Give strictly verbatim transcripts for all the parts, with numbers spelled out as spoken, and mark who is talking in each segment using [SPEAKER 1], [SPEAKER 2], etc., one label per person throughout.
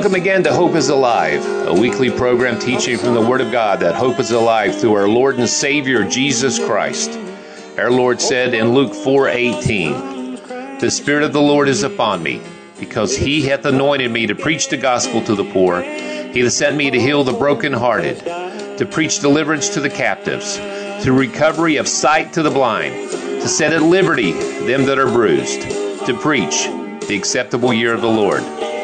[SPEAKER 1] Welcome again to Hope is Alive, a weekly program teaching from the Word of God that hope is alive through our Lord and Savior, Jesus Christ. Our Lord said in Luke four eighteen, "The Spirit of the Lord is upon me, because He hath anointed me to preach the gospel to the poor. He hath sent me to heal the brokenhearted, to preach deliverance to the captives, to recovery of sight to the blind, to set at liberty them that are bruised, to preach the acceptable year of the Lord."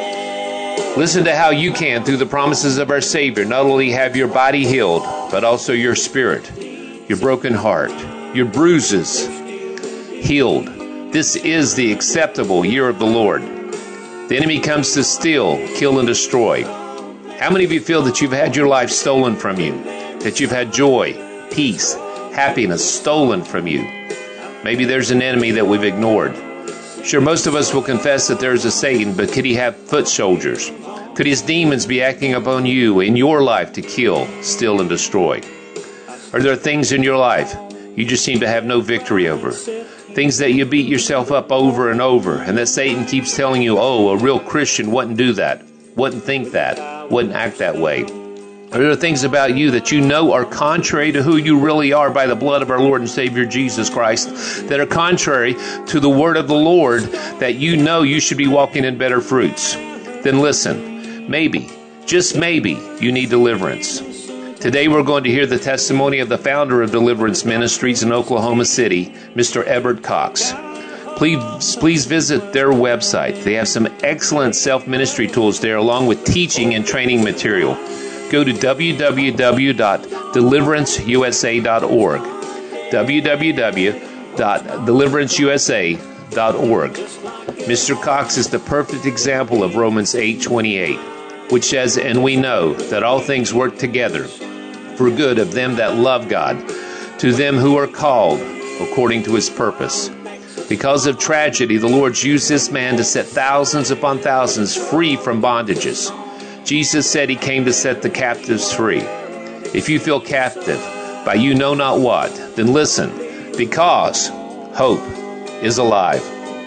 [SPEAKER 1] Listen to how you can, through the promises of our Savior, not only have your body healed, but also your spirit, your broken heart, your bruises healed. This is the acceptable year of the Lord. The enemy comes to steal, kill, and destroy. How many of you feel that you've had your life stolen from you? That you've had joy, peace, happiness stolen from you? Maybe there's an enemy that we've ignored. Sure, most of us will confess that there's a Satan, but could he have foot soldiers? Could his demons be acting upon you in your life to kill, steal, and destroy? Are there things in your life you just seem to have no victory over? Things that you beat yourself up over and over, and that Satan keeps telling you, oh, a real Christian wouldn't do that, wouldn't think that, wouldn't act that way. Are there things about you that you know are contrary to who you really are by the blood of our Lord and Savior Jesus Christ, that are contrary to the word of the Lord, that you know you should be walking in better fruits? Then listen, maybe, just maybe, you need deliverance. Today we're going to hear the testimony of the founder of Deliverance Ministries in Oklahoma City, Mister Everett Cox. Please, please visit their website. They have some excellent self-ministry tools there, along with teaching and training material. Go to w w w dot deliverance u s a dot org, w w w dot deliverance u s a dot org. Mister Cox is the perfect example of Romans eight twenty-eight, which says, "And we know that all things work together for good of them that love God, to them who are called according to His purpose." Because of tragedy, the Lord used this man to set thousands upon thousands free from bondages. Jesus said He came to set the captives free. If you feel captive by you know not what, then listen, because hope is alive.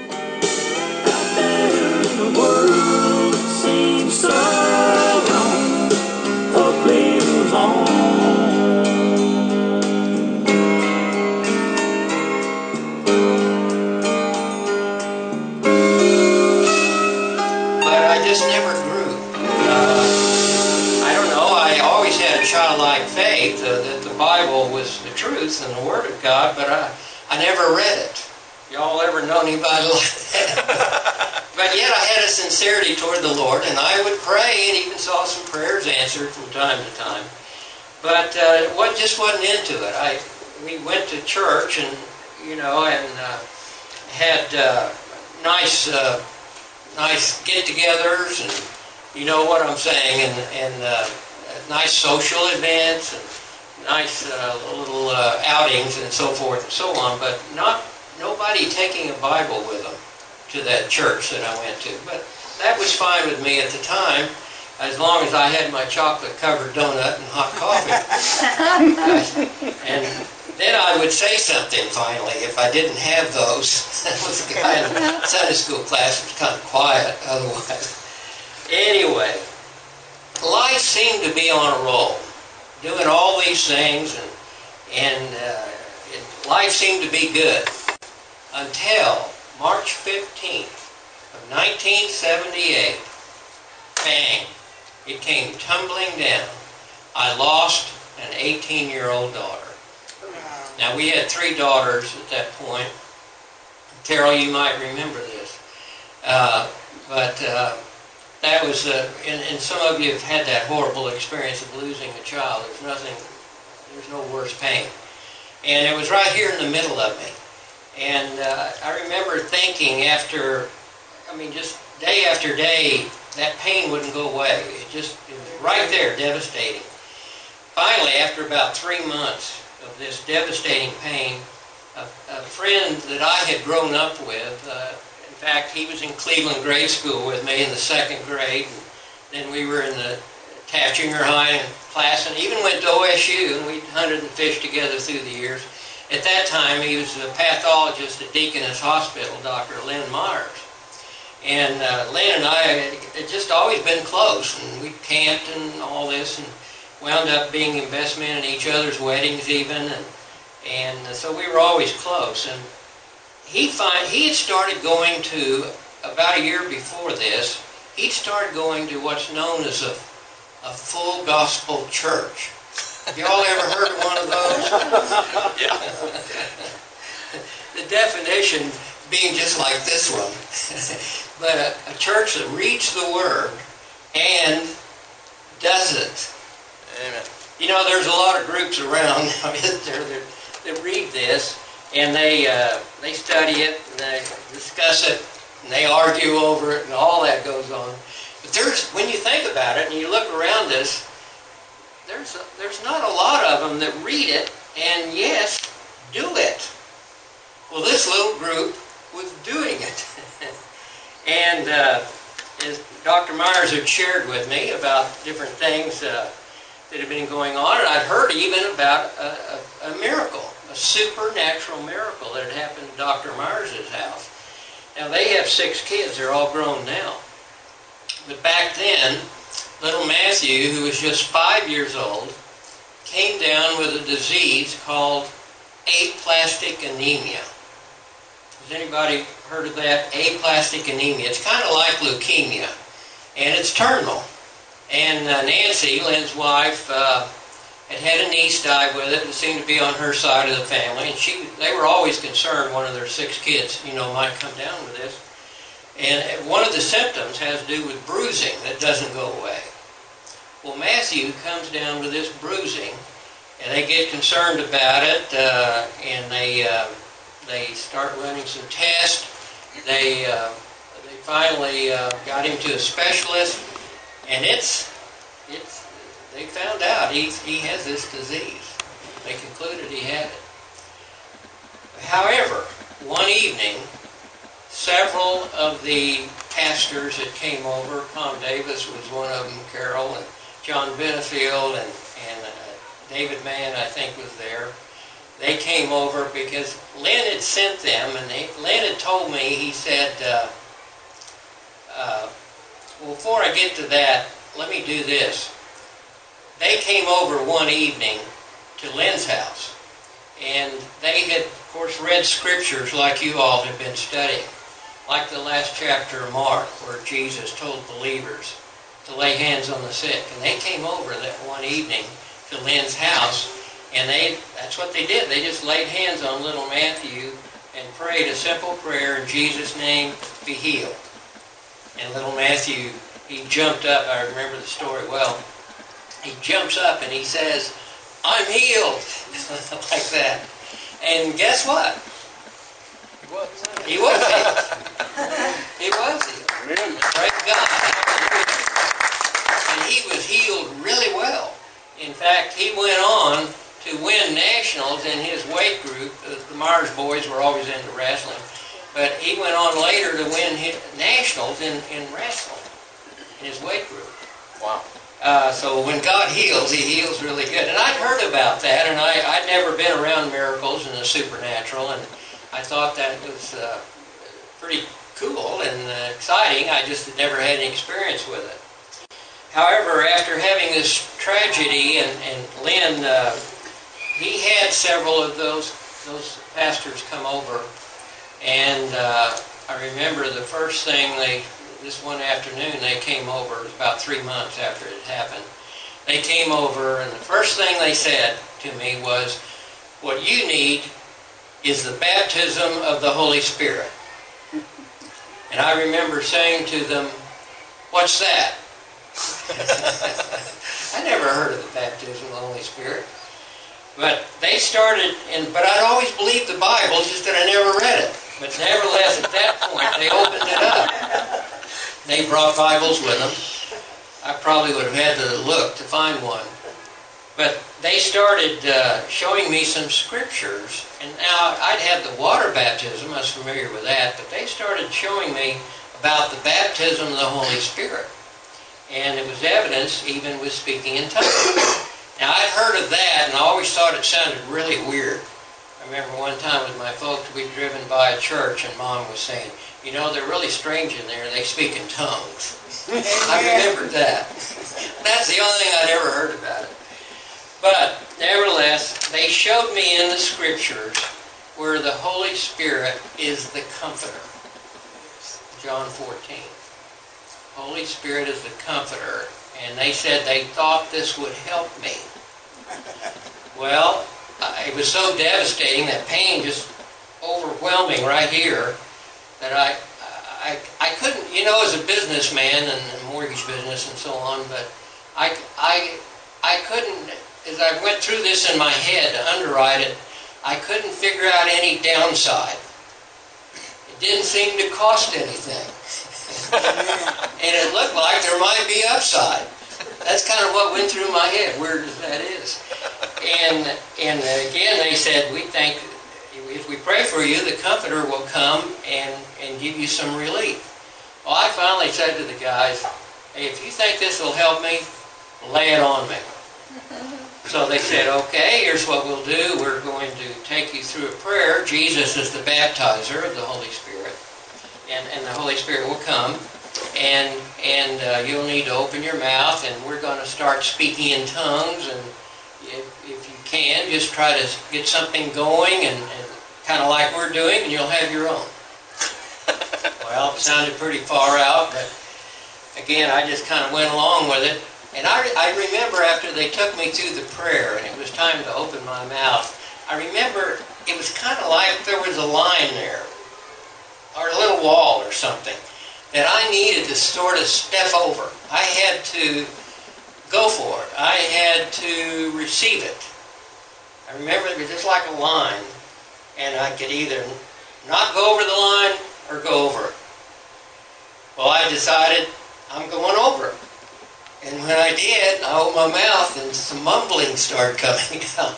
[SPEAKER 2] The world seems so long, hope lives on.
[SPEAKER 3] But I just never grew. Uh, I don't know, I always had a childlike faith uh, that the Bible was the truth and the Word of God, but I, I never read it. Y'all ever know anybody like that? But yet I had a sincerity toward the Lord, and I would pray and even saw some prayers answered from time to time. But uh, what just wasn't into it. I we went to church and you know and uh, had uh, nice uh, nice get-togethers, and you know what I'm saying, and and uh, nice social events and nice uh, little uh, outings and so forth and so on. But not nobody taking a Bible with them to that church that I went to. But that was fine with me at the time, as long as I had my chocolate-covered donut and hot coffee. And then I would say something finally if I didn't have those. That was the guy in the Sunday school class who was kind of quiet otherwise. Anyway, life seemed to be on a roll, doing all these things, and, and uh, it, life seemed to be good until March fifteenth of nineteen seventy-eight, bang, it came tumbling down. I lost an eighteen-year-old daughter. Now, we had three daughters at that point. Carol, you might remember this. Uh, but uh, that was, uh, and, and some of you have had that horrible experience of losing a child. There's nothing, there's no worse pain. And it was right here in the middle of me. And uh, I remember thinking after, I mean, just day after day, that pain wouldn't go away. It just, it was right there, devastating. Finally, after about three months of this devastating pain, a, a friend that I had grown up with, uh, in fact, he was in Cleveland grade school with me in the second grade, and then we were in the Taft Junior High class, and even went to O S U, and we hunted and fished together through the years. At that time, he was a pathologist at Deaconess Hospital, Doctor Lynn Myers. And uh, Lynn and I had just always been close, and we camped and all this, and wound up being investment in each other's weddings even, and and so we were always close. And he find he had started going to, about a year before this, he started going to what's known as a a full gospel church. Have y'all ever heard of one of those?
[SPEAKER 1] Yeah.
[SPEAKER 3] The definition being just like this one. But a, a church that reads the Word and does it.
[SPEAKER 1] Amen.
[SPEAKER 3] You know, there's a lot of groups around that, that read this, and they uh, they study it, and they discuss it, and they argue over it, and all that goes on. But there's, when you think about it, and you look around this, there's a, there's not a lot of them that read it, and yes, do it. Well, this little group was doing it. And uh, as Doctor Myers had shared with me about different things uh, that had been going on, and I'd heard even about a, a, a miracle, a supernatural miracle that had happened at Doctor Myers' house. Now, they have six kids. They're all grown now. But back then, little Matthew, who was just five years old, came down with a disease called aplastic anemia. Has anybody heard of that? Aplastic anemia. It's kind of like leukemia, and it's terminal. And uh, Nancy, Lynn's wife, uh, had had a niece die with it. It seemed to be on her side of the family, and she they were always concerned one of their six kids, you know, might come down with this. And one of the symptoms has to do with bruising that doesn't go away. Well, Matthew comes down with this bruising, and they get concerned about it, uh, and they uh, they start running some tests. They uh, they finally uh, got him to a specialist, and it's it's they found out he he has this disease. They concluded he had it. However, one evening, several of the pastors that came over, Tom Davis was one of them, Carol, and John Benefield, and, and uh, David Mann, I think, was there. They came over because Lynn had sent them, and they, Lynn had told me, he said, uh, uh, well, before I get to that, let me do this. They came over one evening to Lynn's house, and they had, of course, read scriptures like you all have been studying, like the last chapter of Mark, where Jesus told believers to lay hands on the sick. And they came over that one evening to Lynn's house, and they that's what they did. They just laid hands on little Matthew and prayed a simple prayer, in Jesus' name, be healed. And little Matthew, he jumped up. I remember the story well. He jumps up and he says, I'm healed, like that. And guess what? He was. He was healed. He was healed. Amen. Praise God. And he was healed really well. In fact, he went on to win nationals in his weight group. The Myers boys were always into wrestling. But he went on later to win his nationals in, in wrestling, in his weight group.
[SPEAKER 1] Wow.
[SPEAKER 3] Uh, so when God heals, He heals really good. And I'd heard about that, and I, I'd never been around miracles and the supernatural, and I thought that was uh, pretty cool and uh, exciting. I just had never had any experience with it. However, after having this tragedy, and, and Lynn, uh, he had several of those those pastors come over, and uh, I remember the first thing they, this one afternoon, they came over. It was about three months after it had happened. They came over, and the first thing they said to me was, what you need is the baptism of the Holy Spirit. And I remember saying to them, what's that? I never heard of the baptism of the Holy Spirit. But they started, and but I'd always believed the Bible, just that I never read it. But nevertheless, at that point, they opened it up. They brought Bibles with them. I probably would have had to look to find one. But they started uh, showing me some scriptures. And now, I'd had the water baptism. I was familiar with that. But they started showing me about the baptism of the Holy Spirit. And it was evidence even with speaking in tongues. Now, I'd heard of that, and I always thought it sounded really weird. I remember one time with my folks, we'd driven by a church and Mom was saying, you know, they're really strange in there. They speak in tongues. I remembered that. That's the only thing I'd ever heard about it. But nevertheless, they showed me in the Scriptures where the Holy Spirit is the Comforter. John fourteen. Holy Spirit is the Comforter. And they said they thought this would help me. Well, it was so devastating, that pain just overwhelming right here, that I, I, I couldn't, you know, as a businessman and a mortgage business and so on, but I, I, I couldn't, as I went through this in my head to underwrite it, I couldn't figure out any downside. It didn't seem to cost anything. And it looked like there might be upside. That's kind of what went through my head, weird as that is. And, and again, they said, we think if we pray for you, the Comforter will come and, and give you some relief. Well, I finally said to the guys, hey, if you think this will help me, lay it on me. So they said, okay, here's what we'll do. We're going to take you through a prayer. Jesus is the baptizer of the Holy Spirit. And, and the Holy Spirit will come. And, and uh, you'll need to open your mouth. And we're going to start speaking in tongues. And if, if you can, just try to get something going. And, and kind of like we're doing. And you'll have your own. Well, it sounded pretty far out. But again, I just kind of went along with it. And I, I remember after they took me through the prayer and it was time to open my mouth, I remember it was kind of like there was a line there, or a little wall or something, that I needed to sort of step over. I had to go for it. I had to receive it. I remember it was just like a line, and I could either not go over the line or go over it. Well, I decided I'm going over it. And when I did, I opened my mouth and some mumbling started coming out.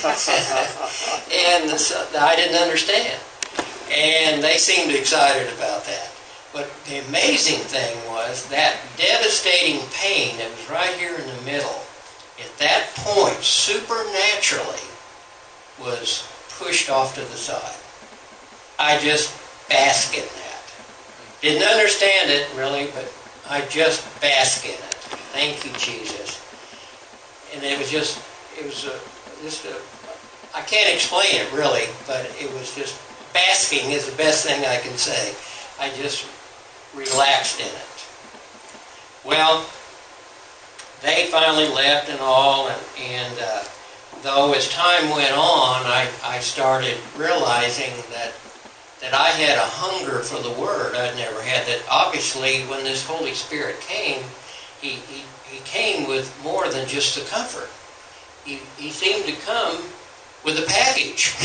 [SPEAKER 3] And so I didn't understand. And they seemed excited about that. But the amazing thing was that devastating pain that was right here in the middle, at that point, supernaturally, was pushed off to the side. I just bask in that. Didn't understand it, really, but I just bask in it. Thank you, Jesus. And it was just, it was a, just a, I can't explain it really, but it was just, basking is the best thing I can say. I just relaxed in it. Well, they finally left and all, and, and uh, though as time went on, I, I started realizing that that I had a hunger for the Word I'd never had. That obviously when this Holy Spirit came, He, he, he came with more than just the comfort. He, he seemed to come with a package.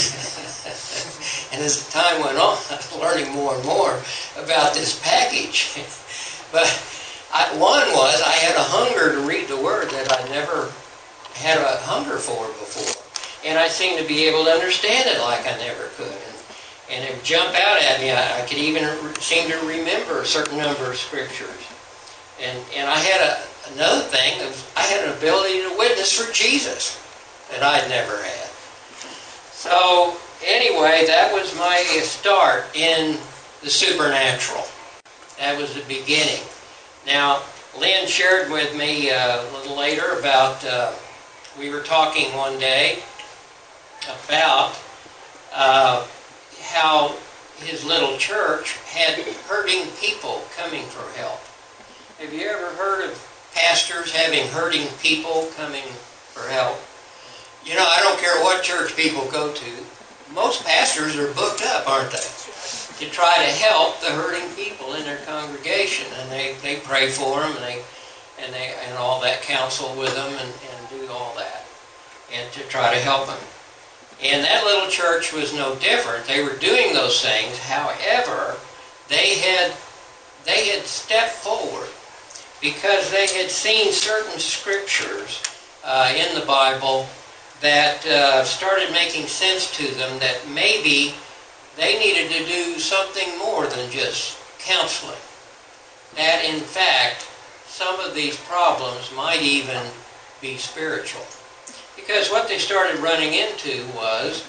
[SPEAKER 3] And as time went on, I was learning more and more about this package. But I, one was I had a hunger to read the Word that I never had a hunger for before. And I seemed to be able to understand it like I never could. And, and it would jump out at me. I, I could even seem to remember a certain number of scriptures. And, and I had a, another thing, of, I had an ability to witness for Jesus that I'd never had. So anyway, that was my start in the supernatural. That was the beginning. Now, Lynn shared with me uh, a little later about, uh, we were talking one day about uh, how his little church had hurting people coming for help. Have you ever heard of pastors having hurting people coming for help? You know, I don't care what church people go to. Most pastors are booked up, aren't they? To try to help the hurting people in their congregation. And they, they pray for them and they and they and all that, counsel with them and, and do all that. And to try to help them. And that little church was no different. They were doing those things. However, they had they had stepped forward because they had seen certain scriptures uh, in the Bible that uh, started making sense to them, that maybe they needed to do something more than just counseling. That in fact, some of these problems might even be spiritual. Because what they started running into was,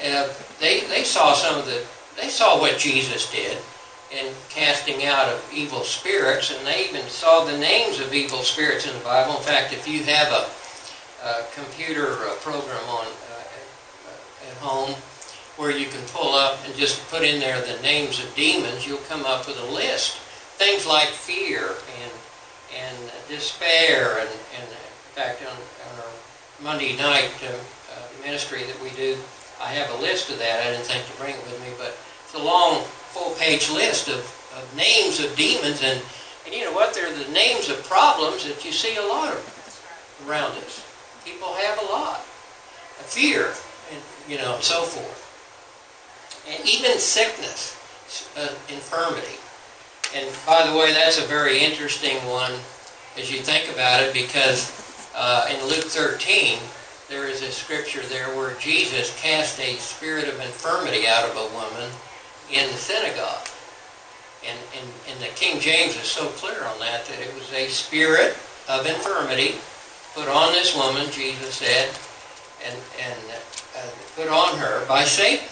[SPEAKER 3] uh, they they saw some of the they saw what Jesus did in casting out of evil spirits, and they even saw the names of evil spirits in the Bible. In fact, if you have a, a computer uh, program on uh, at home where you can pull up and just put in there the names of demons, you'll come up with a list. Things like fear and and despair, and, and in fact, on, on our Monday night uh, uh, ministry that we do, I have a list of that. I didn't think to bring it with me, but it's a long, full-page list of, of names of demons, and, and you know what? They're the names of problems that you see a lot of around us. People have a lot. A fear, and you know, and so forth. And even sickness, uh, infirmity. And by the way, that's a very interesting one as you think about it, because uh, in Luke thirteen, there is a scripture there where Jesus cast a spirit of infirmity out of a woman in the synagogue. And, and, and the King James is so clear on that, that it was a spirit of infirmity put on this woman, Jesus said, and, and uh, put on her by Satan.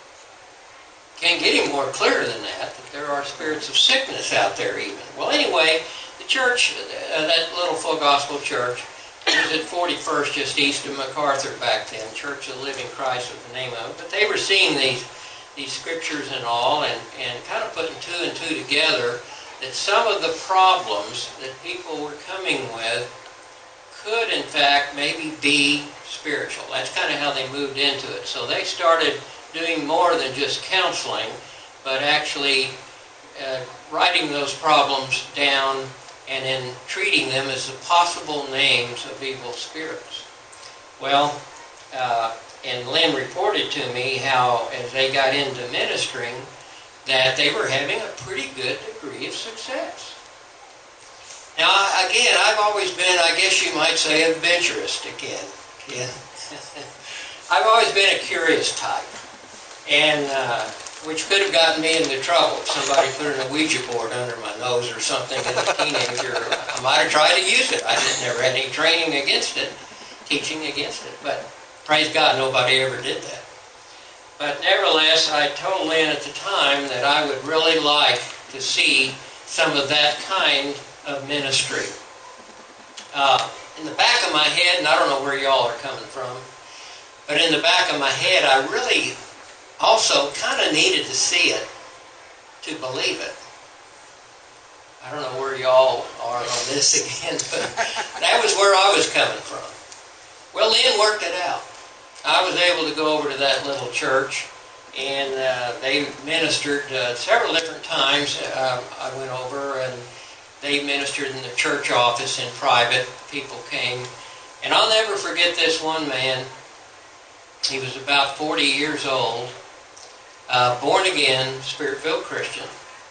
[SPEAKER 3] Can't get any more clear than that, that there are spirits of sickness out there even. Well, anyway, the church, uh, that little Full Gospel church, it was at forty-first, just east of MacArthur back then, Church of the Living Christ was the name of it. But they were seeing these these scriptures and all, and, and kind of putting two and two together, that some of the problems that people were coming with could, in fact, maybe be spiritual. That's kind of how they moved into it. So they started doing more than just counseling, but actually uh, writing those problems down and then treating them as the possible names of evil spirits. Well, uh, and Lynn reported to me how, as they got into ministering, that they were having a pretty good degree of success. Now, again, I've always been, I guess you might say, adventurous again. Yeah. I've always been a curious type, and uh, which could have gotten me into trouble. If somebody put in a Ouija board under my nose or something as a teenager, I might have tried to use it. I just never had any training against it, teaching against it. But praise God, nobody ever did that. But nevertheless, I told Lynn at the time that I would really like to see some of that kind of ministry. Uh, in the back of my head, and I don't know where y'all are coming from, but in the back of my head, I really also kind of needed to see it to believe it. I don't know where y'all are on this again, but that was where I was coming from. Well, Lynn worked it out. I was able to go over to that little church, and uh, they ministered uh, several different times. Uh, I went over, and they ministered in the church office in private. People came, and I'll never forget this one man. He was about forty years old, uh, born again, Spirit-filled Christian.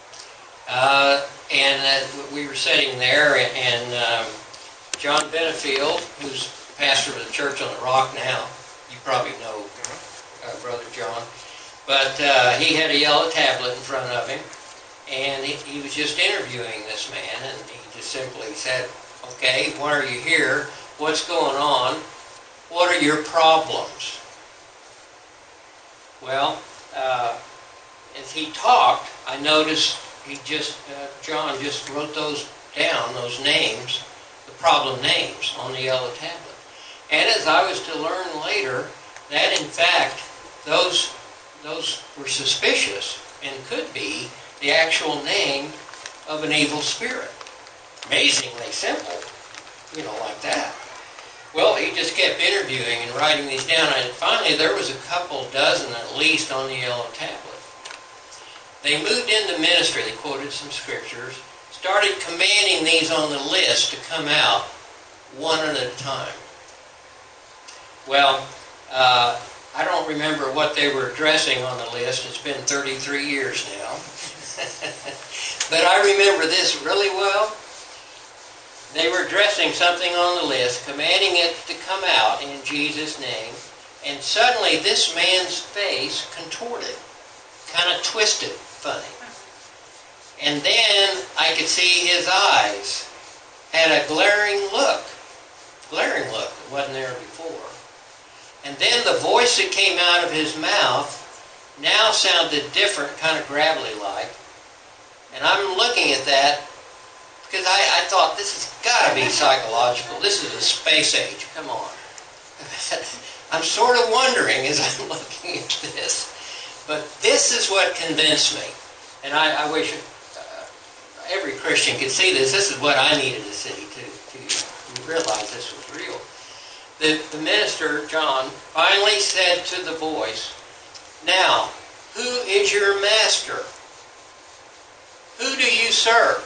[SPEAKER 3] Uh, and uh, we were sitting there, and, and um, John Benefield, who's pastor of the church on the Rock now, you probably know uh, Brother John, but uh, he had a yellow tablet in front of him, and he, he was just interviewing this man, and he just simply said, okay, why are you here? What's going on? What are your problems? Well, uh, as he talked, I noticed he just, uh, John just wrote those down, those names, the problem names on the yellow tablet. And as I was to learn later, that in fact, those, those were suspicious and could be the actual name of an evil spirit. Amazingly simple, you know, like that. Well, he just kept interviewing and writing these down, and finally there was a couple dozen at least on the yellow tablet. They moved into ministry, they quoted some scriptures, started commanding these on the list to come out one at a time. Well, uh, I don't remember what they were addressing on the list. It's been thirty-three years now. But I remember this really well. They were addressing something on the list, commanding it to come out in Jesus' name, and suddenly this man's face contorted, kind of twisted funny. And then I could see his eyes had a glaring look, glaring look that wasn't there before. And then the voice that came out of his mouth now sounded different, kind of gravelly-like. And I'm looking at that because I, I thought, this has got to be psychological. This is a space age. Come on. I'm sort of wondering as I'm looking at this. But this is what convinced me. And I, I wish uh, every Christian could see this. This is what I needed to see to, to realize this was real. The, the minister, John, finally said to the voice, "Now, who is your master? Who do you serve?"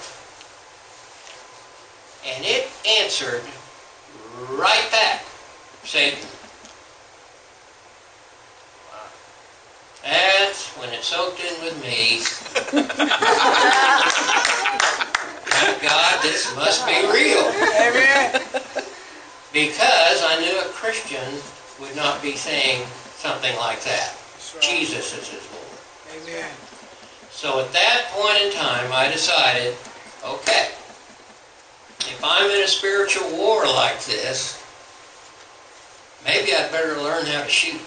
[SPEAKER 3] And it answered right back, Satan. Wow. That's when it soaked in with me. God, this must be real.
[SPEAKER 4] Amen.
[SPEAKER 3] Because I knew a Christian would not be saying something like that.
[SPEAKER 4] Right.
[SPEAKER 3] Jesus is his Lord.
[SPEAKER 4] Amen.
[SPEAKER 3] So at that point in time, I decided, okay, if I'm in a spiritual war like this, maybe I'd better learn how to shoot.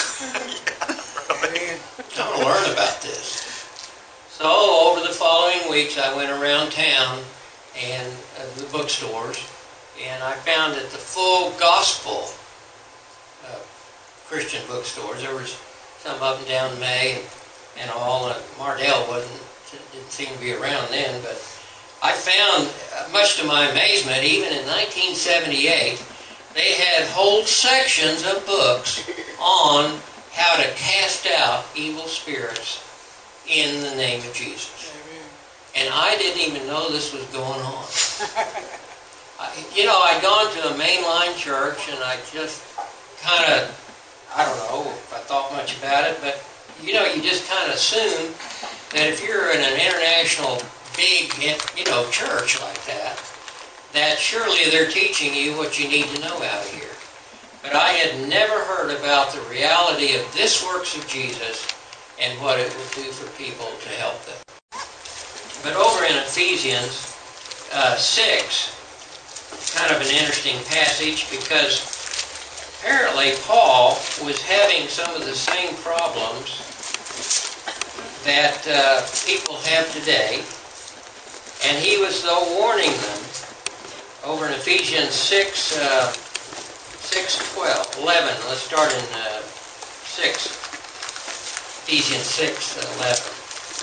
[SPEAKER 4] Amen.
[SPEAKER 3] I want to learn about this. So over the following weeks, I went around town and uh, the bookstores, and I found that the full gospel uh, Christian bookstores, there was some up and down May and, and all. Uh, Mardell wasn't, didn't seem to be around then, but I found, uh, much to my amazement, even in nineteen seventy-eight, they had whole sections of books on how to cast out evil spirits in the name of Jesus.
[SPEAKER 4] Amen.
[SPEAKER 3] And I didn't even know this was going on. I, you know, I'd gone to a mainline church, and I just kind of, I don't know if I thought much about it, but, you know, you just kind of assume that if you're in an international big, you know, church like that, that surely they're teaching you what you need to know out here. But I had never heard about the reality of this works of Jesus and what it would do for people to help them. But over in Ephesians uh, six, kind of an interesting passage, because apparently Paul was having some of the same problems that uh, people have today, and he was though warning them over in Ephesians six, uh, six, twelve, eleven. Let's start in uh, six. Ephesians six, eleven.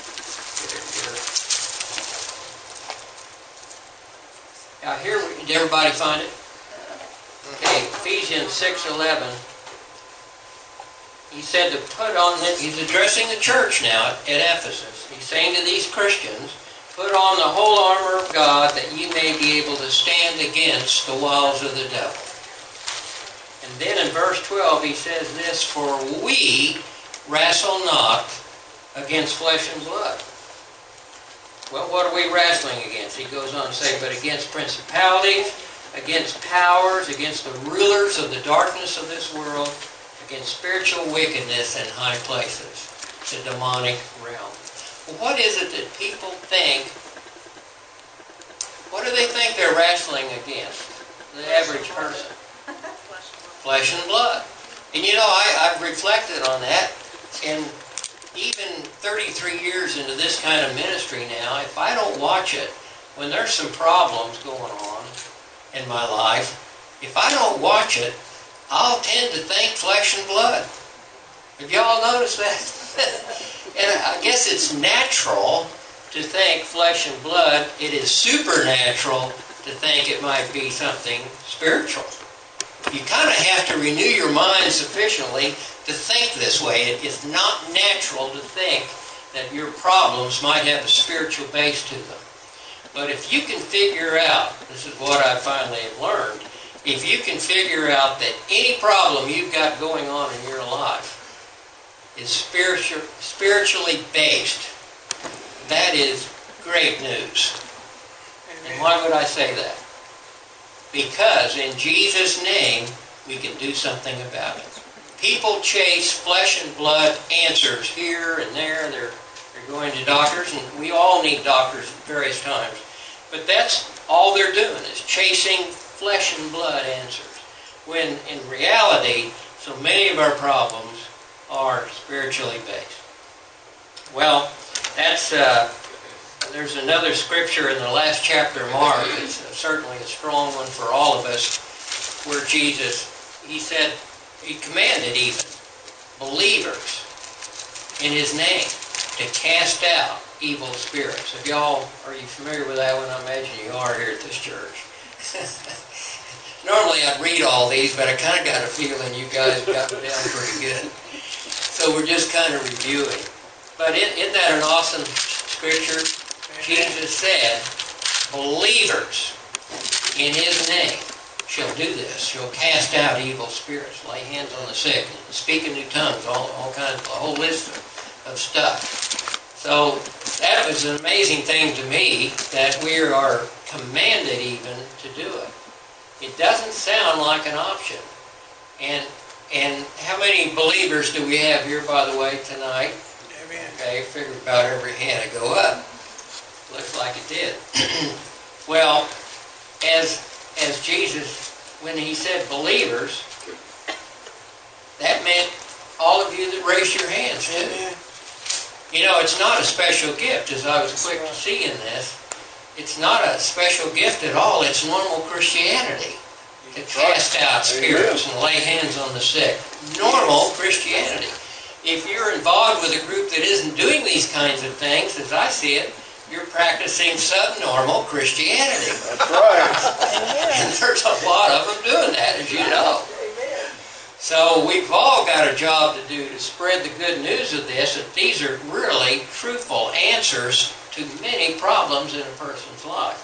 [SPEAKER 3] Now here, did everybody find it? Okay, Ephesians six, eleven. He said to put on, the, he's addressing the church now at Ephesus. He's saying to these Christians, put on the whole armor of God that you may be able to stand against the wiles of the devil. And then in verse twelve he says this, for we wrestle not against flesh and blood. Well, what are we wrestling against? He goes on to say, but against principalities, against powers, against the rulers of the darkness of this world, against spiritual wickedness in high places, the demonic realm. Well, what is it that people think, what do they think they're wrestling against? The average person. Flesh and blood. And you know, I, I've reflected on that, and even thirty-three years into this kind of ministry now, if I don't watch it, when there's some problems going on in my life, if I don't watch it, I'll tend to think flesh and blood. Have y'all noticed that? And I guess it's natural to think flesh and blood. It is supernatural to think it might be something spiritual. You kind of have to renew your mind sufficiently to think this way. It is not natural to think that your problems might have a spiritual base to them. But if you can figure out, this is what I finally have learned, if you can figure out that any problem you've got going on in your life is spiritual, spiritually based, that is great news. And why would I say that? Because in Jesus' name, we can do something about it. People chase flesh and blood answers here and there. They're, they're going to doctors, and we all need doctors at various times. But that's all they're doing, is chasing flesh and blood answers. When in reality, So many of our problems are spiritually based. Well, that's uh, there's another scripture in the last chapter of Mark. It's certainly a strong one for all of us, where Jesus, he said, he commanded even believers in his name to cast out evil spirits. If y'all, are you familiar with that one? I imagine you are here at this church. Normally I'd read all these, but I kind of got a feeling you guys got them down pretty good. So we're just kind of reviewing. But isn't that an awesome scripture? Jesus said, believers in his name shall do this, shall cast out evil spirits, lay hands on the sick, and speak in new tongues, all, all kinds, a whole list of, of stuff. So that was an amazing thing to me, that we are commanded even to do it. It doesn't sound like an option. And and how many believers do we have here, by the way, tonight? Amen. Okay, figured about every hand would go up. Looks like it did. Well, as as Jesus, when he said believers, that meant all of you that raised your hands too. Amen. You know, it's not a special gift, as I was quick to see in this. It's not a special gift at all. It's normal Christianity to cast out spirits and lay hands on the sick. Normal Christianity. If you're involved with a group that isn't doing these kinds of things, as I see it, you're practicing subnormal Christianity.
[SPEAKER 4] That's right.
[SPEAKER 3] And there's a lot of them doing that, as you know. So we've all got a job to do to spread the good news of this, that these are really truthful answers to many problems in a person's life.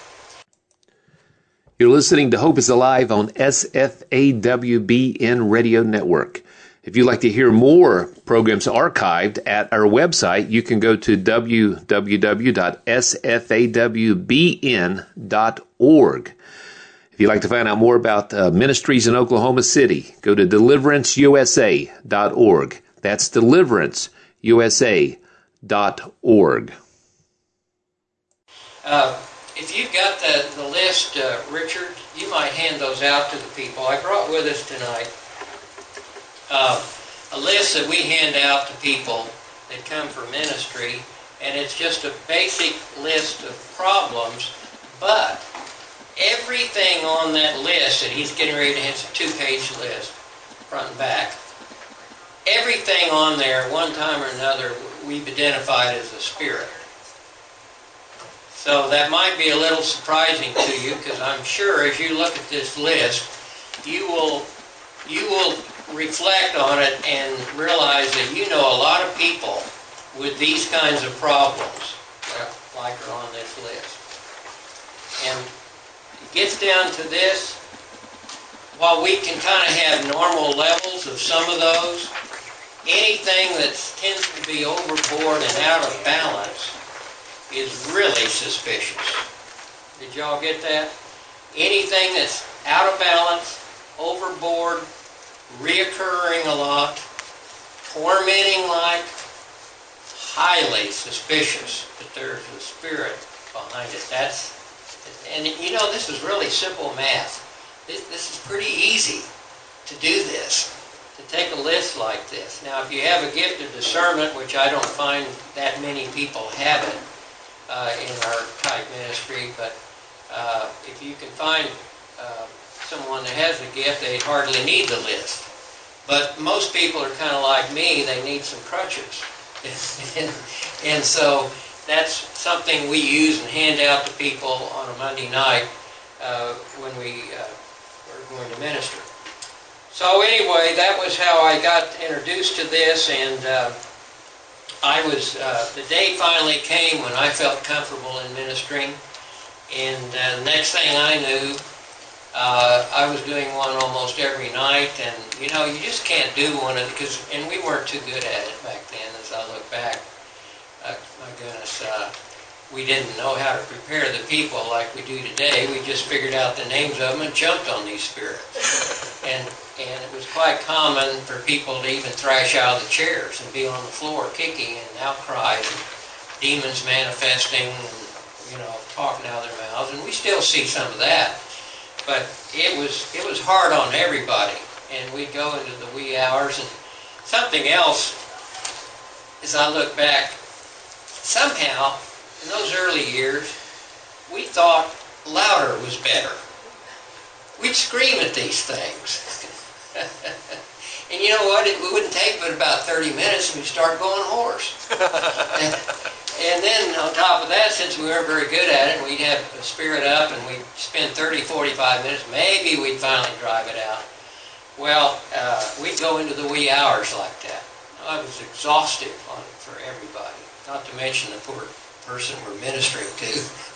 [SPEAKER 1] You're listening to Hope is Alive on S F A W B N Radio Network. If you'd like to hear more programs archived at our website, you can go to w w w dot s f a w b n dot org. If you'd like to find out more about uh, ministries in Oklahoma City, go to deliverance u s a dot org. That's deliverance u s a dot org.
[SPEAKER 3] Uh, if you've got the, the list, uh, Richard, you might hand those out to the people. I brought with us tonight uh, a list that we hand out to people that come for ministry, and it's just a basic list of problems, but everything on that list that he's getting ready to have, it's a two-page list, front and back. Everything on there, one time or another, we've identified as a spirit. So that might be a little surprising to you, because I'm sure as you look at this list, you will you will reflect on it and realize that you know a lot of people with these kinds of problems, like are on this list. And it gets down to this, while we can kind of have normal levels of some of those, anything that tends to be overboard and out of balance is really suspicious. Did y'all get that? Anything that's out of balance, overboard, reoccurring a lot, tormenting like, highly suspicious that there's a spirit behind it. That's, and you know, this is really simple math. This, this is pretty easy to do this, to take a list like this. Now, if you have a gift of discernment, which I don't find that many people have it, Uh, in our type ministry, but uh, if you can find uh, someone that has a gift, they hardly need the list. But most people are kind of like me, they need some crutches. and, and so that's something we use and hand out to people on a Monday night uh, when we uh, are going to minister. So anyway, that was how I got introduced to this, and uh, I was, uh, the day finally came when I felt comfortable in ministering, and uh, the next thing I knew, uh, I was doing one almost every night, and you know, you just can't do one, because, and we weren't too good at it back then, as I look back. Uh, my goodness, uh, we didn't know how to prepare the people like we do today. We just figured out the names of them and jumped on these spirits. And And it was quite common for people to even thrash out of the chairs and be on the floor kicking and outcry, and demons manifesting, and, you know, talking out of their mouths. And we still see some of that. But it was it was hard on everybody. and we'd go into the wee hours. And something else, as I look back, somehow, in those early years, we thought louder was better. We'd scream at these things. And you know what? It wouldn't take but about thirty minutes and we'd start going hoarse. and, and then on top of that, since we weren't very good at it, we'd have a spirit up and we'd spend thirty, forty-five minutes. Maybe we'd finally drive it out. Well, uh, we'd go into the wee hours like that. I was exhaustive on it for everybody. Not to mention the poor person we're ministering to.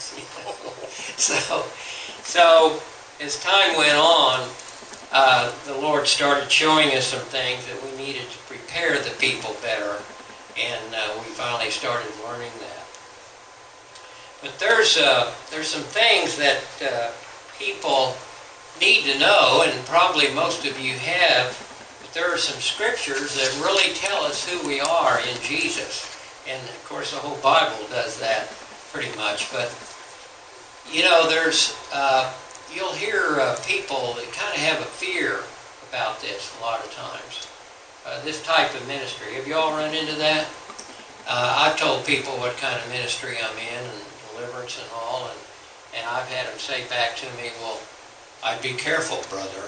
[SPEAKER 3] so, so as time went on, uh, the Lord started showing us some things that we needed to prepare the people better, and uh, we finally started learning that. But there's uh, there's some things that uh, people need to know, and probably most of you have. But there are some scriptures that really tell us who we are in Jesus. And of course the whole Bible does that pretty much. But you know, there's uh, you'll hear uh, people that kind of have a fear about this a lot of times. Uh, this type of ministry. Have you all run into that? Uh, I've told people what kind of ministry I'm in, and deliverance and all, and, and I've had them say back to me, well, I'd be careful, brother.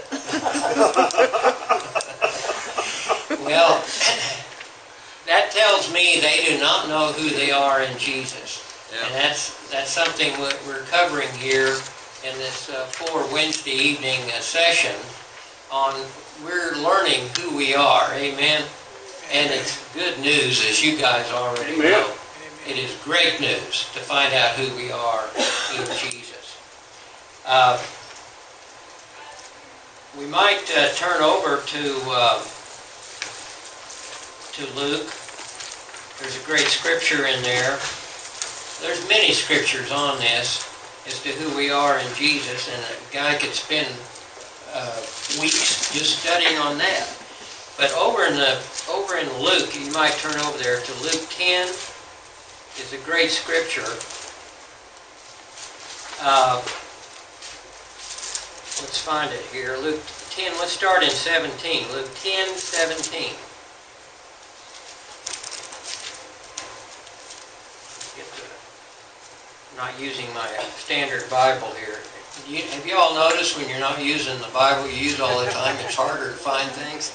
[SPEAKER 3] Well, that tells me they do not know who they are in Jesus. Yeah. And that's that's something we're covering here in this uh, four Wednesday evening uh, session on we're learning who we are. Amen. And it's good news, as you guys already Amen. know. It is great news to find out who we are in Jesus. Uh, we might uh, turn over to uh, to Luke. There's a great scripture in there. There's many scriptures on this as to who we are in Jesus, and a guy could spend uh, weeks just studying on that. But over in the over in Luke, you might turn over there to Luke ten. Is a great scripture. Uh, let's find it here. Luke ten. Let's start in seventeen. Luke ten, seventeen. I'm not using my standard Bible here. You, have you all noticed when you're not using the Bible you use all the time, it's harder to find things?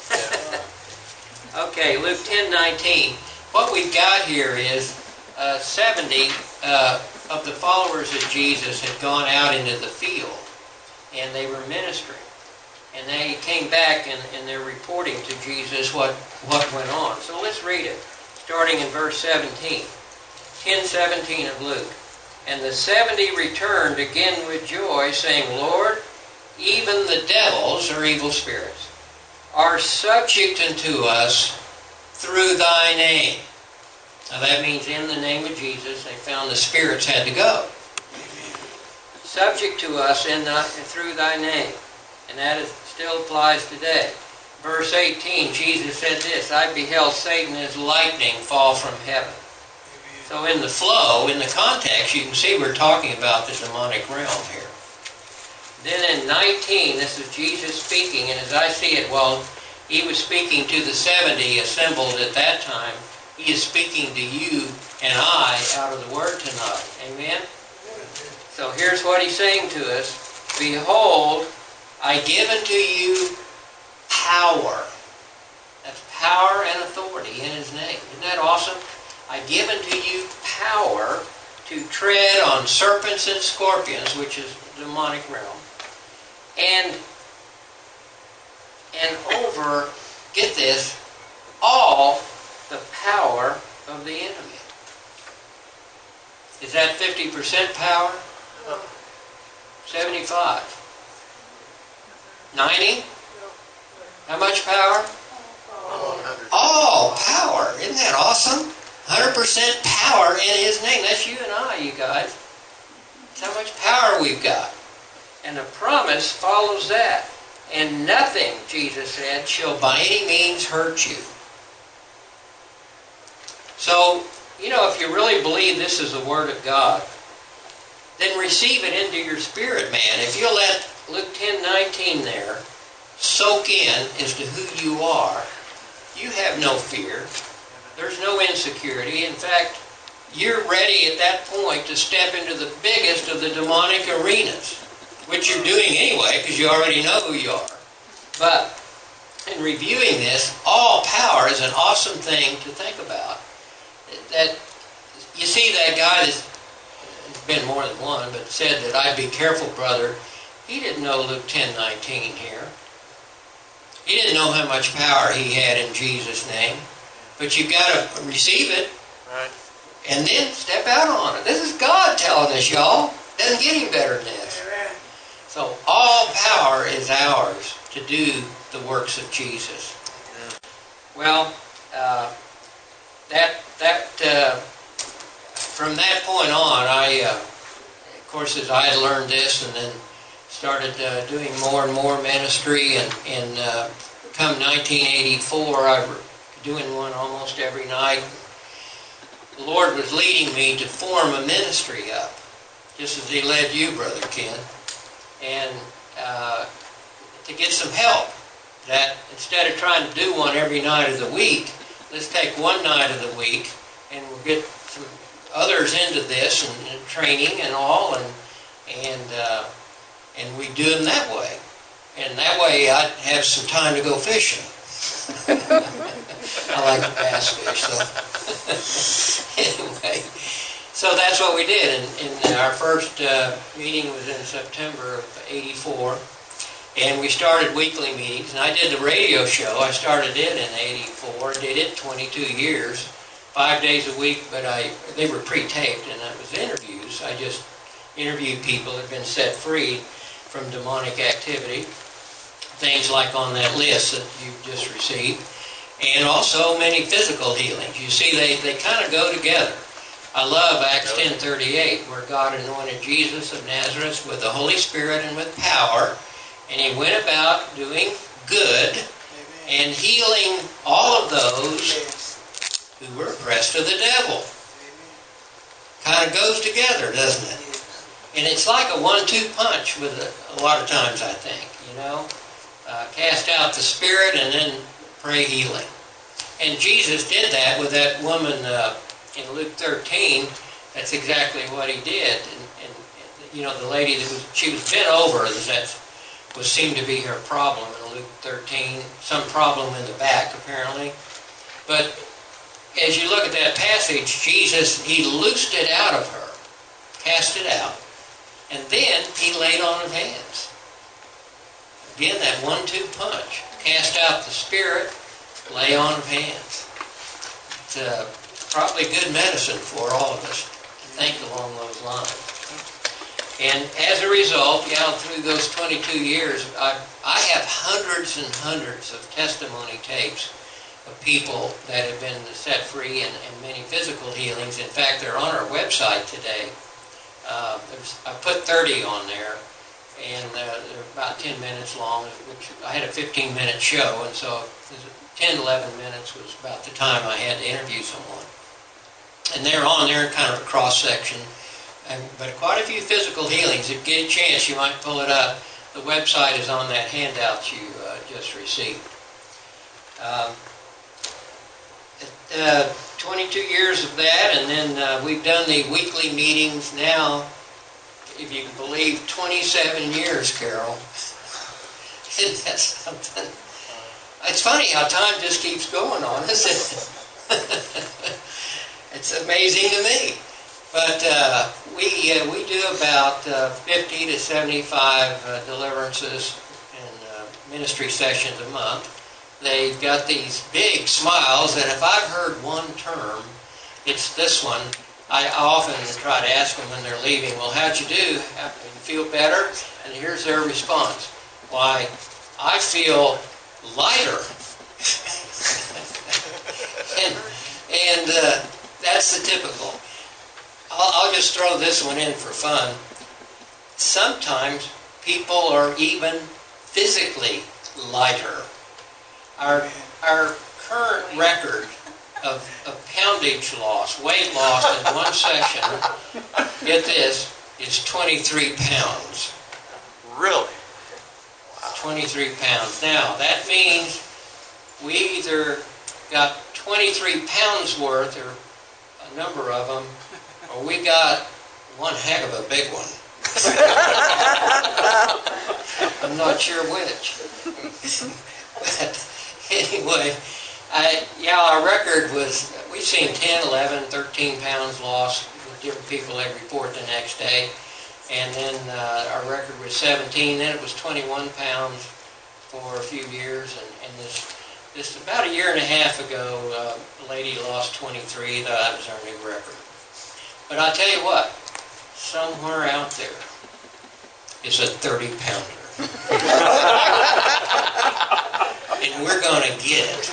[SPEAKER 3] Okay, Luke ten, nineteen. What we've got here is uh, seventy uh, of the followers of Jesus had gone out into the field, and they were ministering. And they came back and, and they're reporting to Jesus what, what went on. So let's read it, starting in verse seventeen. ten, seventeen of Luke. And the seventy returned again with joy, saying, Lord, even the devils, or evil spirits, are subject unto us through thy name. Now that means in the name of Jesus, they found the spirits had to go. Subject to us in the, through thy name. And that is, still applies today. Verse eighteen, Jesus said this, I beheld Satan as lightning fall from heaven. So in the flow, in the context, you can see we're talking about the demonic realm here. Then in nineteen, this is Jesus speaking, and as I see it, well, he was speaking to the seventy assembled at that time. He is speaking to you and I out of the Word tonight. Amen? So here's what he's saying to us. Behold, I give unto you power. That's power and authority in his name. Isn't that awesome? I give unto you power to tread on serpents and scorpions, which is the demonic realm, and and over, get this, all the power of the enemy. Is that fifty percent power? seventy-five. ninety? How much power? All power. Isn't that awesome? one hundred percent power in his name. That's you and I, you guys. That's how much power we've got. And the promise follows that. And nothing, Jesus said, shall by any means hurt you. So, you know, if you really believe this is the Word of God, then receive it into your spirit, man. If you'll let Luke ten, nineteen there soak in as to who you are, you have no fear. There's no insecurity. In fact, you're ready at that point to step into the biggest of the demonic arenas, which you're doing anyway because you already know who you are. But in reviewing this, all power is an awesome thing to think about. That you see that guy that's been more than one, but said that I'd be careful, brother. He didn't know Luke ten nineteen here. He didn't know how much power he had in Jesus' name. But you've got to receive it.
[SPEAKER 4] Right.
[SPEAKER 3] And then step out on it. This is God telling us, y'all. Doesn't get any better than this. So all power is ours to do the works of Jesus. Well, uh, that that uh, from that point on, I, uh, of course, as I had learned this, and then started uh, doing more and more ministry, and, and uh, come nineteen eighty-four, I was doing one almost every night. The Lord was leading me to form a ministry up, just as He led you, Brother Ken, and uh, to get some help. That instead of trying to do one every night of the week, let's take one night of the week and we'll get some others into this and, and training and all, and and uh, and we do them that way. And that way I'd have some time to go fishing. I like to bass fish, so anyway. So that's what we did. And, and our first uh, meeting was in September of eighty-four. And we started weekly meetings. And I did the radio show. I started it in eighty-four. Did it twenty-two years. Five days a week, but I they were pre-taped, and that was interviews. I just interviewed people that had been set free from demonic activity. Things like on that list that you just received. And also many physical healings. You see, they, they kind of go together. I love Acts ten thirty-eight, where God anointed Jesus of Nazareth with the Holy Spirit and with power, and He went about doing good and healing all of those who were oppressed of the devil. Kind of goes together, doesn't it? And it's like a one two punch with a, a lot of times, I think, you know. Uh, cast out the spirit and then pray healing. And Jesus did that with that woman uh, in Luke thirteen. That's exactly what He did. And, and you know, the lady that was, she was bent over, that was seemed to be her problem in Luke thirteen. Some problem in the back, apparently. But as you look at that passage, Jesus, He loosed it out of her, cast it out, and then He laid on of hands. Again, that one two punch. Cast out the spirit, lay on of hands. It's uh, probably good medicine for all of us to think along those lines. And as a result, yeah, through those twenty-two years, I, I have hundreds and hundreds of testimony tapes of people that have been set free and, and many physical healings. In fact, they're on our website today. Uh, I put thirty on there, and uh, they're about ten minutes long, which I had a fifteen minute show, and so ten, eleven minutes was about the time I had to interview someone. And they're on there in kind of a cross-section, and, but quite a few physical healings. If you get a chance, you might pull it up. The website is on that handout you uh, just received. Um, uh, twenty-two years of that, and then uh, we've done the weekly meetings now, if you can believe, twenty-seven years, Carol. Isn't that something? It's funny how time just keeps going on, isn't it? It's amazing to me. But uh, we uh, we do about uh, fifty to seventy-five uh, deliverances and uh, ministry sessions a month. They've got these big smiles that if I've heard one term, it's this one. I often try to ask them when they're leaving, well, how'd you do? How, you feel better? And here's their response. Why, I feel lighter. and and uh, that's the typical. I'll, I'll just throw this one in for fun. Sometimes people are even physically lighter. Our, our current record of, of poundage loss, weight loss in one session, get this, is twenty-three pounds.
[SPEAKER 4] Really?
[SPEAKER 3] twenty-three pounds. Now, that means we either got twenty-three pounds worth, or a number of them, or we got one heck of a big one. I'm not sure which. But anyway, I, yeah, our record was, we've seen ten, eleven, thirteen pounds lost with different people. They report the next day. And then uh, our record was seventeen. Then it was twenty-one pounds for a few years. And, and this, this about a year and a half ago, uh, a lady lost twenty-three. That was our new record. But I tell you what, somewhere out there is a thirty pounder. And we're going to get it.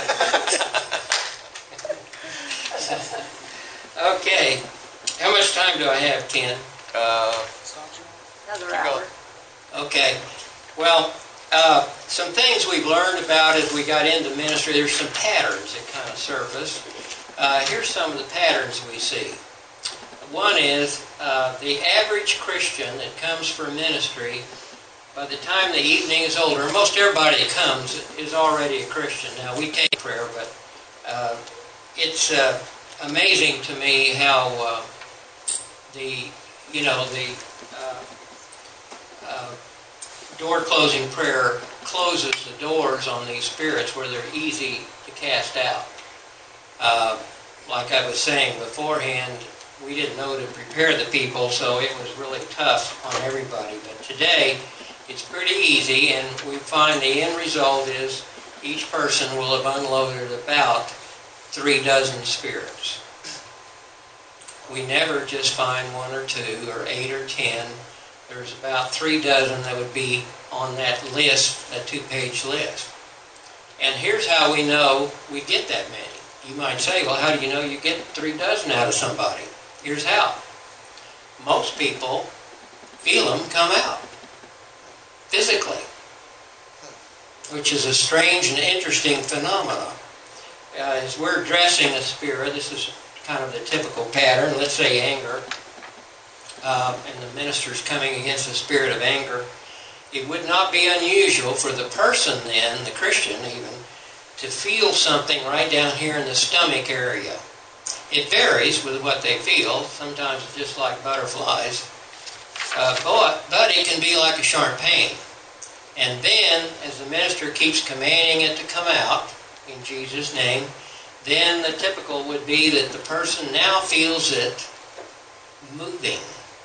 [SPEAKER 3] Okay. How much time do I have, Ken?
[SPEAKER 4] Uh,
[SPEAKER 5] Another hour.
[SPEAKER 3] Okay. Well, uh, some things we've learned about as we got into ministry, there's some patterns that kind of surface. Uh, here's some of the patterns we see. One is uh, the average Christian that comes for ministry, by the time the evening is older, most everybody that comes is already a Christian. Now, we take prayer, but uh, it's uh, amazing to me how uh, the, you know, the uh, uh, door-closing prayer closes the doors on these spirits where they're easy to cast out. Uh, like I was saying beforehand, we didn't know to prepare the people, so it was really tough on everybody. But today, it's pretty easy, and we find the end result is each person will have unloaded about three dozen spirits. We never just find one or two or eight or ten. There's about three dozen that would be on that list, that two-page list. And here's how we know we get that many. You might say, well, how do you know you get three dozen out of somebody? Here's how. Most people feel them come out physically, which is a strange and interesting phenomenon. Uh, as we're addressing a spirit, this is kind of the typical pattern, let's say anger, um, and the minister's coming against the spirit of anger. It would not be unusual for the person then, the Christian even, to feel something right down here in the stomach area. It varies with what they feel. Sometimes it's just like butterflies. Uh, but, but it can be like a sharp pain. And then, as the minister keeps commanding it to come out, in Jesus' name, then the typical would be that the person now feels it moving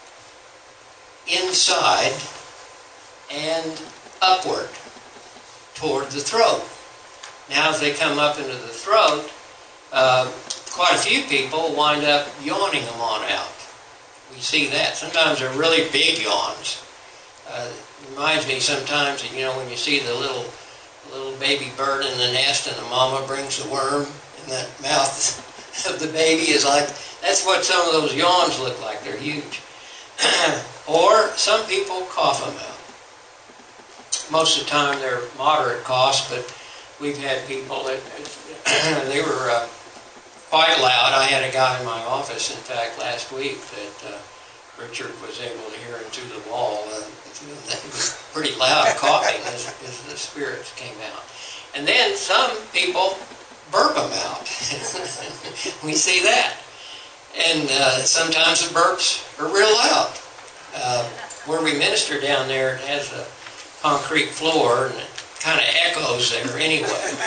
[SPEAKER 3] inside and upward toward the throat. Now as they come up into the throat, uh, quite a few people wind up yawning them on out. We see that. Sometimes they're really big yawns. Uh, reminds me sometimes that, you know, when you see the little little baby bird in the nest and the mama brings the worm in the mouth of the baby, is like, that's what some of those yawns look like. They're huge. Or some people cough them out. Most of the time they're moderate coughs, but we've had people that they were uh, quite loud. I had a guy in my office, in fact, last week that uh, Richard was able to hear him through the wall. Uh, it was pretty loud coughing as, as the spirits came out. And then some people burp them out. We see that. And uh, sometimes the burps are real loud. Uh, where we minister down there, it has a concrete floor, and it kind of echoes there anyway.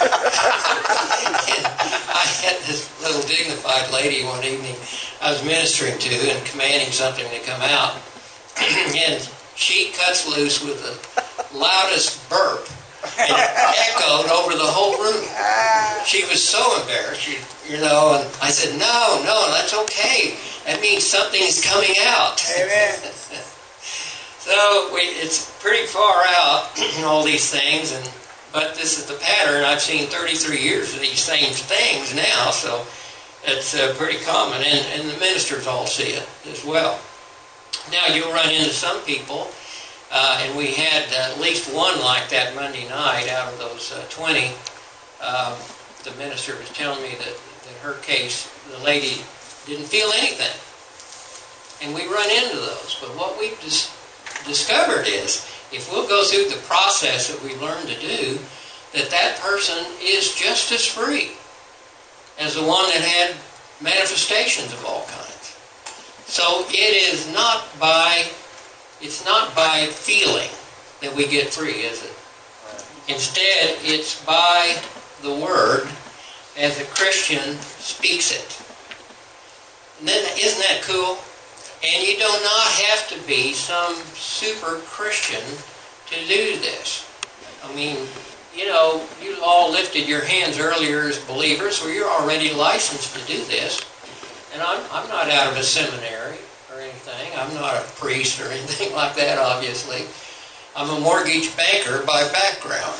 [SPEAKER 3] And I had this little dignified lady one evening I was ministering to and commanding something to come out, and she cuts loose with the loudest burp, and it echoed over the whole room. She was so embarrassed, she, you know, and I said, no, no, that's okay. That means something's coming out.
[SPEAKER 4] Amen.
[SPEAKER 3] So we, it's pretty far out, all these things, and but this is the pattern. I've seen thirty-three years of these same things now, so it's uh, pretty common, and, and the ministers all see it as well. Now you'll run into some people, uh, and we had uh, at least one like that Monday night out of those uh, twenty. Um, the minister was telling me that in her case, the lady didn't feel anything. And we run into those. But what we've dis- discovered is, if we'll go through the process that we learn to do, that that person is just as free as the one that had manifestations of all kinds. So it is not by, it's not by feeling that we get free, is it? Instead, it's by the Word as a Christian speaks it. And then, isn't that cool? And you do not have to be some super Christian to do this. I mean, you know, you all lifted your hands earlier as believers, so you're already licensed to do this. And I'm, I'm not out of a seminary or anything. I'm not a priest or anything like that, obviously. I'm a mortgage banker by background.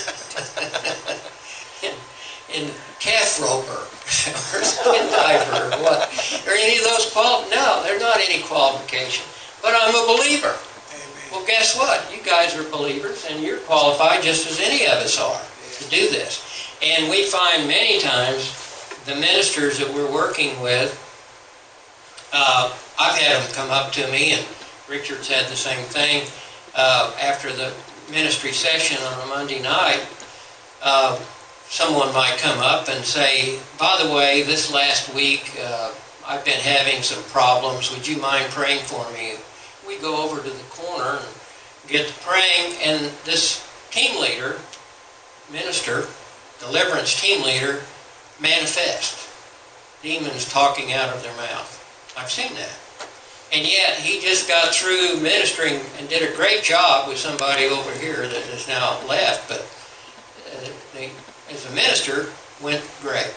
[SPEAKER 3] and, and calf roper or skin diver or what. Or any of those qual? No, there's not any qualification. But I'm a believer. Well, guess what? You guys are believers, and you're qualified just as any of us are to do this. And we find many times the ministers that we're working with, uh, I've had them come up to me, and Richard's had the same thing, uh, after the ministry session on a Monday night, uh, someone might come up and say, by the way, this last week uh, I've been having some problems. Would you mind praying for me? We go over to the corner and get to praying, and this team leader, minister, deliverance team leader, manifest. Demons talking out of their mouth. I've seen that. And yet, he just got through ministering and did a great job with somebody over here that has now left, but uh, they, as a minister, went great.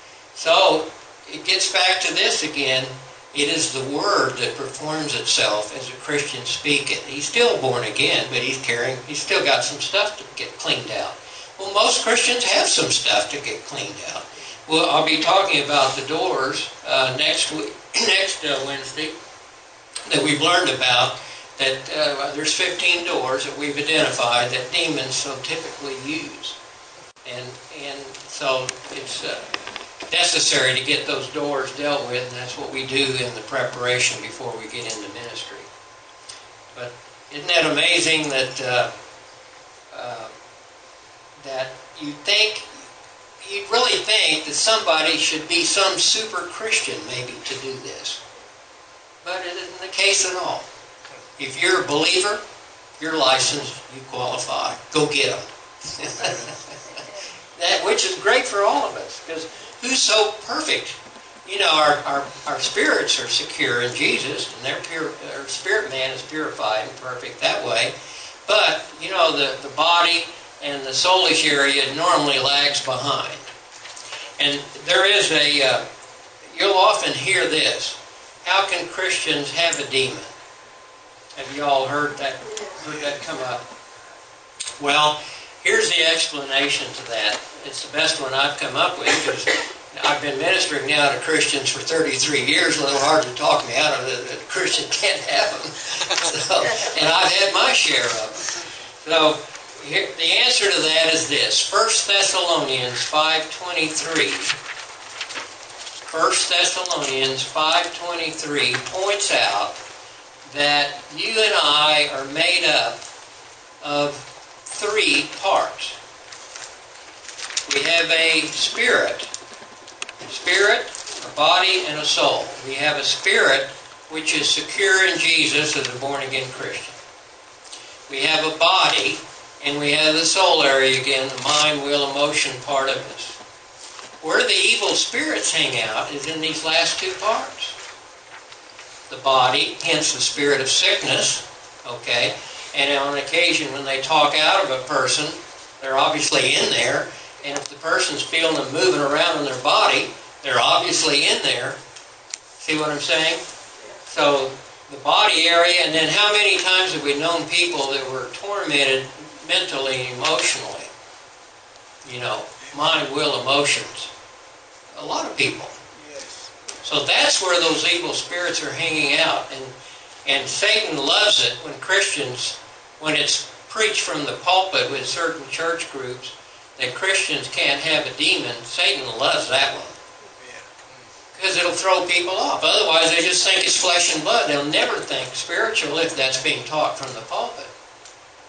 [SPEAKER 3] So, it gets back to this again. It is the Word that performs itself as a Christian speak it. He's still born again, but he's carrying, he's still got some stuff to get cleaned out. Well, most Christians have some stuff to get cleaned out. Well, I'll be talking about the doors uh, next week, next uh, Wednesday, that we've learned about. That uh, there's fifteen doors that we've identified that demons so typically use, and and so it's. Uh, necessary to get those doors dealt with, and that's what we do in the preparation before we get into ministry. But isn't that amazing that uh, uh, that you think, you'd really think that somebody should be some super Christian maybe to do this. But it isn't the case at all. If you're a believer, you're licensed, you qualify. Go get them. That, which is great for all of us, because who's so perfect? You know, our, our, our spirits are secure in Jesus, and their, pure, our spirit man is purified and perfect that way. But, you know, the, the body and the soulish area normally lags behind. And there is a, uh, you'll often hear this, how can Christians have a demon? Have you all heard that, heard that come up? Well, here's the explanation to that. It's the best one I've come up with, because I've been ministering now to Christians for thirty-three years. A little hard to talk me out of it. A Christian can't have them. So, and I've had my share of them. So here, the answer to that is this. First Thessalonians five twenty-three. First Thessalonians five twenty-three points out that you and I are made up of three parts. We have a spirit, spirit, a body, and a soul. We have a spirit which is secure in Jesus as a born-again Christian. We have a body, and we have the soul area again, the mind, will, emotion part of us. Where the evil spirits hang out is in these last two parts. The body, hence the spirit of sickness, okay? And on occasion when they talk out of a person, they're obviously in there. And if the person's feeling them moving around in their body, they're obviously in there. See what I'm saying? So the body area, and then how many times have we known people that were tormented mentally and emotionally? You know, mind, will, emotions. A lot of people. So that's where those evil spirits are hanging out. And, and Satan loves it when Christians, when it's preached from the pulpit with certain church groups, that Christians can't have a demon. Satan loves that one. Because it'll throw people off. Otherwise, they just think it's flesh and blood. They'll never think spiritual if that's being taught from the pulpit.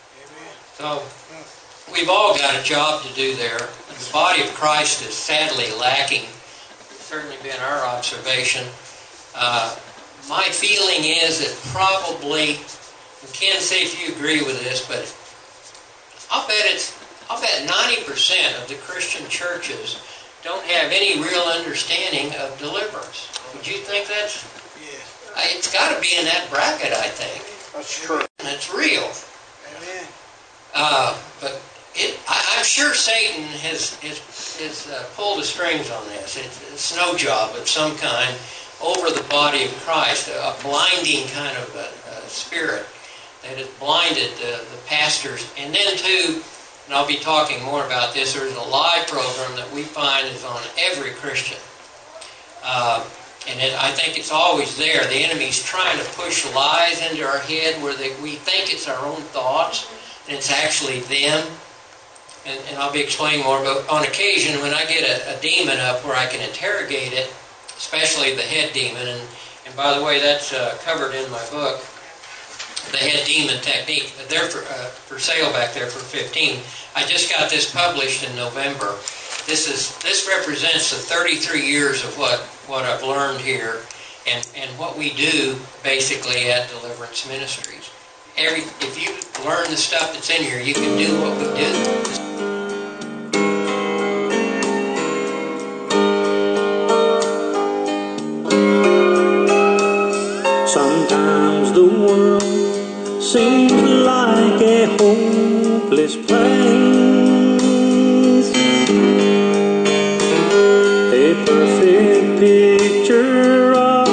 [SPEAKER 3] So we've all got a job to do there. The body of Christ is sadly lacking. It's certainly been our observation. Uh, my feeling is that probably, and Ken, say if you agree with this, but I'll bet it's, I'll bet ninety percent of the Christian churches don't have any real understanding of deliverance. Would you think that's?
[SPEAKER 4] Yeah.
[SPEAKER 3] It's got to be in that bracket, I think.
[SPEAKER 4] That's true.
[SPEAKER 3] And it's real.
[SPEAKER 4] Amen.
[SPEAKER 3] Uh, but it, I, I'm sure Satan has, has, has uh, pulled the strings on this. It's a snow job of some kind over the body of Christ, a, a blinding kind of a, a spirit that has blinded uh, the pastors. And then, too, and I'll be talking more about this, there's a live program that we find is on every Christian. Uh, and it, I think it's always there. The enemy's trying to push lies into our head where they, we think it's our own thoughts, and it's actually them. And, and I'll be explaining more, but on occasion when I get a, a demon up where I can interrogate it, especially the head demon, and, and by the way, that's uh, covered in my book, the head demon technique. They're for, uh, for sale back there for fifteen. I just got this published in November. This is this represents the thirty-three years of what, what I've learned here and, and what we do basically at Deliverance Ministries. Every if you learn the stuff that's in here, you can do what we do.
[SPEAKER 2] Sometimes the world seems like a hopeless place. A perfect picture of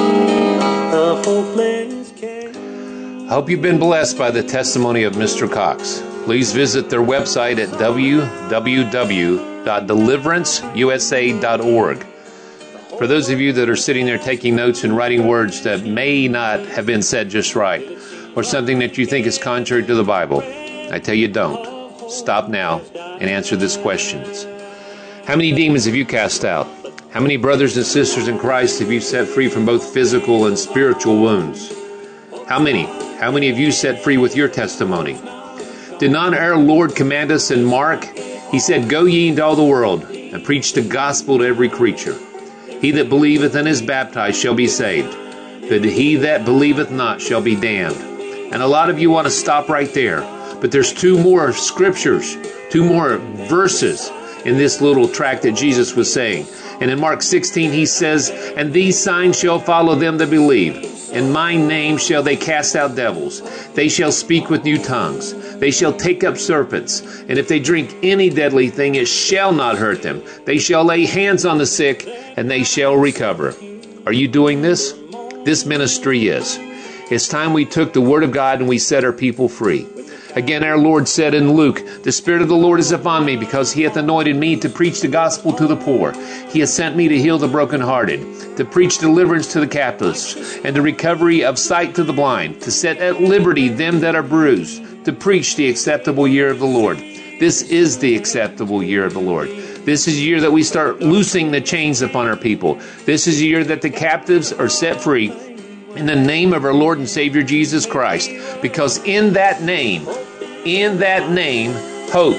[SPEAKER 2] a hopeless case.
[SPEAKER 1] I hope you've been blessed by the testimony of Mister Cox. Please visit their website at w w w dot deliverance u s a dot org. For those of you that are sitting there taking notes and writing words that may not have been said just right, or something that you think is contrary to the Bible, I tell you don't. Stop now and answer these questions. How many demons have you cast out? How many brothers and sisters in Christ have you set free from both physical and spiritual wounds? How many? How many have you set free with your testimony? Did not our Lord command us in Mark? He said, "Go ye into all the world, and preach the gospel to every creature. He that believeth and is baptized shall be saved, but he that believeth not shall be damned." And a lot of you want to stop right there. But there's two more scriptures, two more verses in this little tract that Jesus was saying. And in Mark sixteen, he says, "And these signs shall follow them that believe. In my name shall they cast out devils. They shall speak with new tongues. They shall take up serpents. And if they drink any deadly thing, it shall not hurt them. They shall lay hands on the sick, and they shall recover." Are you doing this? This ministry is. It's time we took the Word of God and we set our people free. Again, our Lord said in Luke, "The Spirit of the Lord is upon me, because He hath anointed me to preach the gospel to the poor. He hath sent me to heal the brokenhearted, to preach deliverance to the captives, and the recovery of sight to the blind, to set at liberty them that are bruised, to preach the acceptable year of the Lord." This is the acceptable year of the Lord. This is a year that we start loosing the chains upon our people. This is a year that the captives are set free in the name of our Lord and Savior Jesus Christ. Because in that name, in that name, hope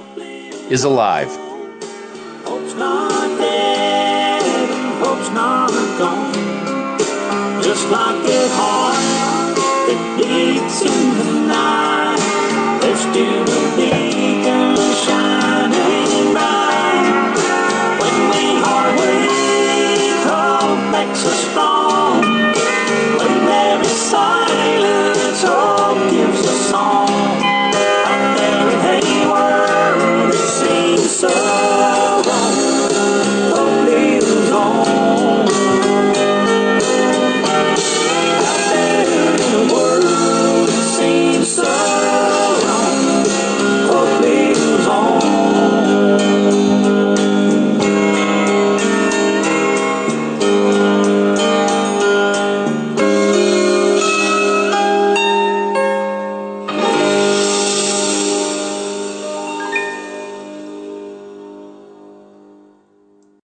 [SPEAKER 1] is alive.
[SPEAKER 2] Hope's not dead, hope's not gone. Just like a heart that beats in the night.